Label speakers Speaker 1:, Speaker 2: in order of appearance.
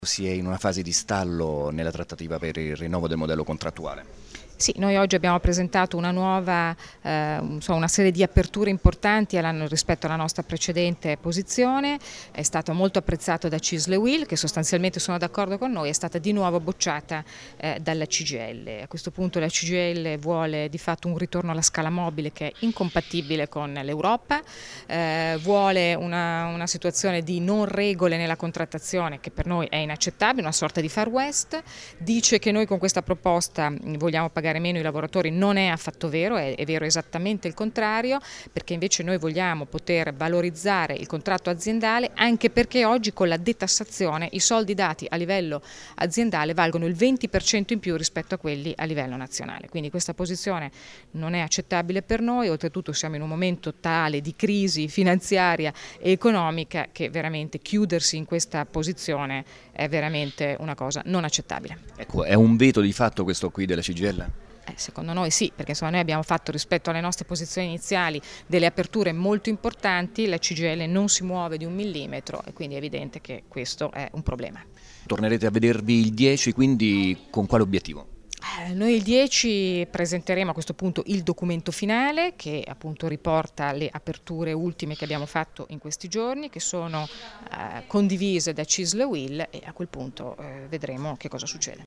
Speaker 1: Si è in una fase di stallo nella trattativa per il rinnovo del modello contrattuale.
Speaker 2: Sì, noi oggi abbiamo presentato una nuova, una serie di aperture importanti rispetto alla nostra precedente posizione, è stato molto apprezzato da CISL e UIL che sostanzialmente sono d'accordo con noi, è stata di nuovo bocciata dalla CGIL. A questo punto la CGIL vuole di fatto un ritorno alla scala mobile che è incompatibile con l'Europa, vuole una situazione di non regole nella contrattazione che per noi è inaccettabile, una sorta di Far West, dice che noi con questa proposta vogliamo pagare meno i lavoratori, non è affatto vero, è vero esattamente il contrario, perché invece noi vogliamo poter valorizzare il contratto aziendale, anche perché oggi con la detassazione i soldi dati a livello aziendale valgono il 20% in più rispetto a quelli a livello nazionale. Quindi questa posizione non è accettabile per noi, oltretutto siamo in un momento tale di crisi finanziaria e economica che veramente chiudersi in questa posizione è veramente una cosa non accettabile.
Speaker 1: Ecco, è un veto di fatto questo qui della CGIL?
Speaker 2: Secondo noi sì, perché insomma, noi abbiamo fatto rispetto alle nostre posizioni iniziali delle aperture molto importanti, la CGIL non si muove di un millimetro e quindi è evidente che questo è un problema.
Speaker 1: Tornerete a vedervi il 10, quindi con quale obiettivo?
Speaker 2: Noi il 10 presenteremo a questo punto il documento finale che appunto riporta le aperture ultime che abbiamo fatto in questi giorni, che sono condivise da CISL e UIL, e a quel punto vedremo che cosa succede.